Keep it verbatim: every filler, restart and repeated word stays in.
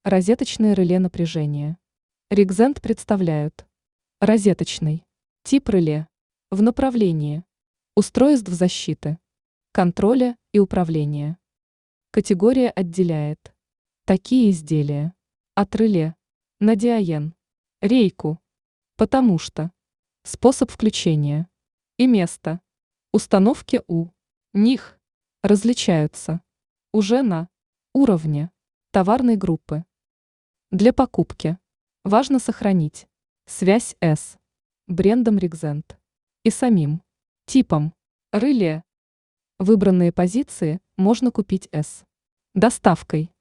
Розеточные реле напряжения. Ригзент представляют. Розеточный. Тип реле. В направлении. Устройств защиты. Контроля и управления. Категория отделяет. Такие изделия. От реле. На диаен. Рейку. Потому что. Способ включения. И место. Установки у них различаются. Уже на уровне товарной группы. Для покупки важно сохранить связь с брендом Ригзент и самим типом реле. Выбранные позиции можно купить с доставкой.